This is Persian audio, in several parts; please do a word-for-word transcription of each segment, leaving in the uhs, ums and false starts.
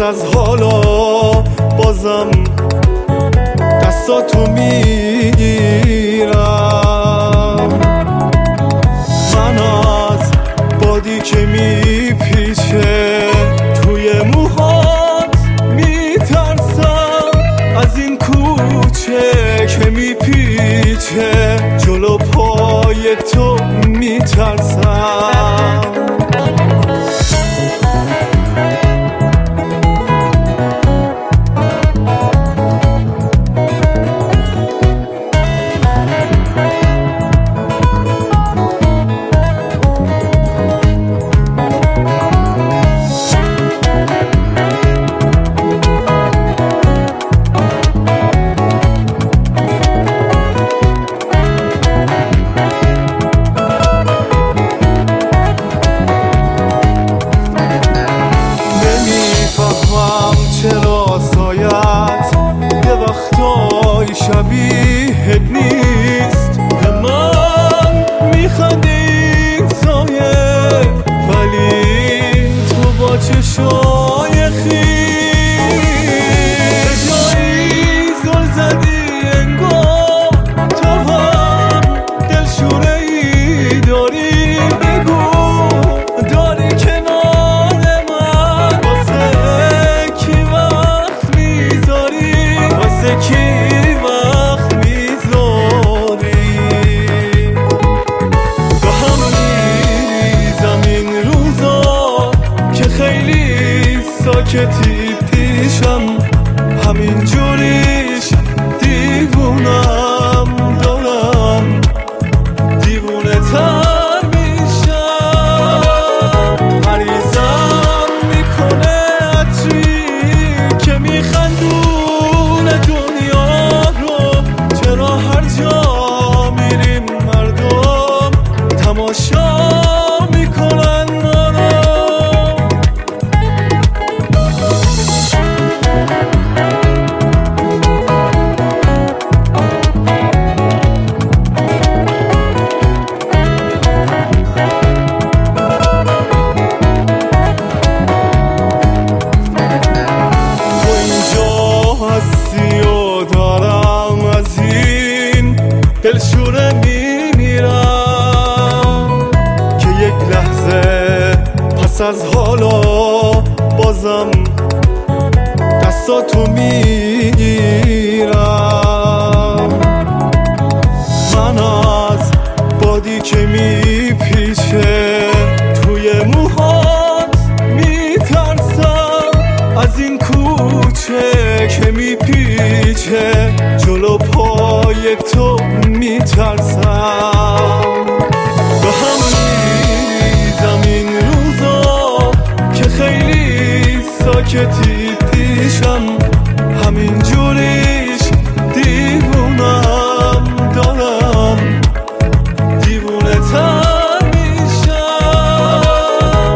پس از حالا بازم دستاتو میگیرم. من از بادی که میپیچه توی موهات میترسم، از این کوچه که میپیچه جلو پای تو میترسم. چرا سایت یه وقتایی شبیهت نیست، به من میخنده این سایه ولی تو با چشای خیس جایی زل زدی انگار تو هم دلشوره ای داری، بگو داری کنار من واسه کی وقت میذاری؟ به هم میریزم این روزا که خیلی ساکتی پیشم، همین جوریش دیوونم دارم، دیوونه تر میشم. مریضم میکنه عطری که میخندونه دنیا رو، چرا هر جا میریم مردم تماشا میکنن ما رو؟ دلشوره میمیرم که یک لحظه پس از حالا بازم دستاتو میگیرم. من از بادی که میپیچه توی موهات میترسم، از این کوچه که میپیچه جلو پای تو میترسم. به هم میریزم این روزا که خیلی ساکتی پیشم، همین جوریش دیوونم دارم، دیوونه تر میشم.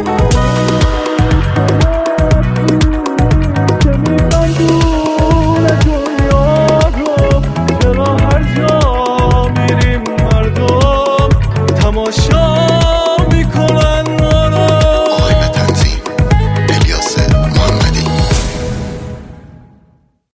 که میخندونه دنیا رو، چرا هر جا میریم مردم تماشا